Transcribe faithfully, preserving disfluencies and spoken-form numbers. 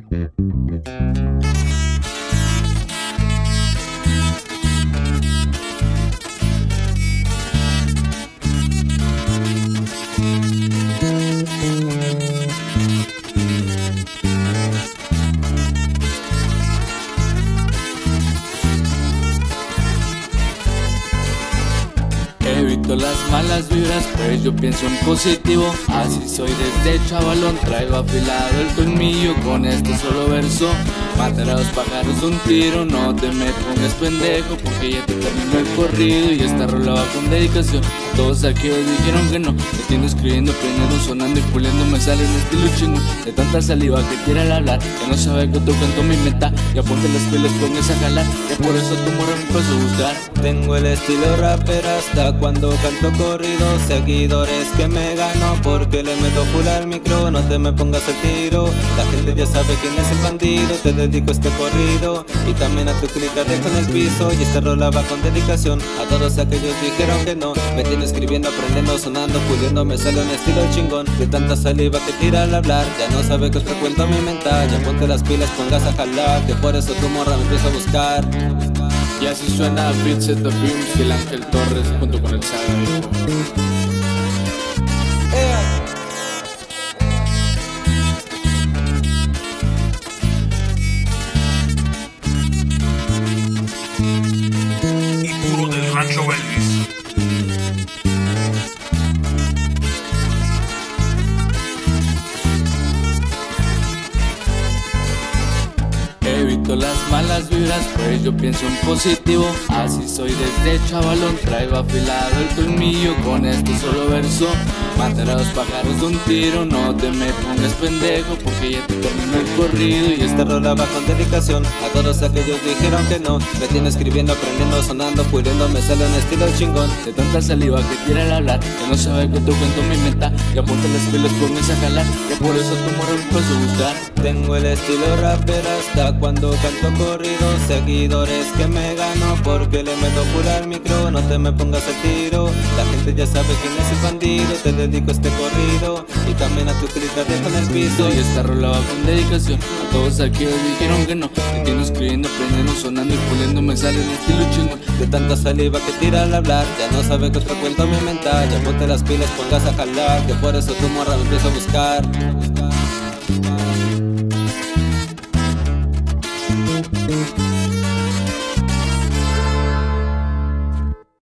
Evito las malas vibras, pues yo pienso en positivo. Así soy desde chavalón, traigo afilado el colmillo con este solo verso. Matar a los pájaros de un tiro, no te me pongas pendejo, porque ya te terminó el corrido y esta rola va con dedicación a todos aquellos dijeron que no. Te tiendo escribiendo, prendiendo, sonando y puliendo, me sale en estilo chingón. De tanta saliva que tira al hablar, ya no sabe que tú canto mi meta. Ya ponte las pilas, pongas a jalar, ya por eso tu morra me pasó a buscar. Tengo el estilo rapper hasta cuando canto corrido, seguidores que me gano porque le meto full al micro, no te me pongas el tiro. La gente ya sabe quién es el bandido, te dedico este corrido y también a tu clica dejo en el piso. Y esta rola va con dedicación a todos aquellos dijeron que no. Me tiene escribiendo, aprendiendo, sonando, puliendo, me sale un estilo chingón. De tanta saliva que tira al hablar, ya no sabe que otro cuento mi mental. Ya ponte las pilas, pongas a jalar, que por eso tu morra me empieza a buscar. Y así suena Beat Z Films y el Ángel Torres junto con el Saga. Y puro del Rancho Elvis. Evito las malas vibras, pues yo pienso en positivo. Así soy desde chavalón, traigo afilado el colmillo con este solo verso. Matar a los pájaros de un tiro, no te me pongas pendejo, porque ya te terminó el corrido y esta rola va con dedicación a todos aquellos dijeron que no. Me tiene escribiendo, aprendiendo, sonando, puliendo, me sale un estilo chingón. De tanta saliva que tira al hablar, ya no sabe que tu cuento mi meta. Ya ponte las pilas, pongas a jalar, ya por eso tu morra me pasó a buscar. Tengo el estilo rapper hasta cuando canto corrido, seguidores que me gano porque le meto full al micro, no te me pongas el tiro. La gente ya sabe quién es el bandido, te dedico este corrido y también a tu clica dejo en el piso. Y esta rola va con dedicación a todos aquellos dijeron que no. Te tiendo escribiendo, aprendiendo, sonando y puliendo, me sale un estilo chingón. De tanta saliva que tira al hablar, ya no sabe que otro cuento mi mental. Ya ponte las pilas, pongas a jalar, que por eso tu morra me empieza a buscar.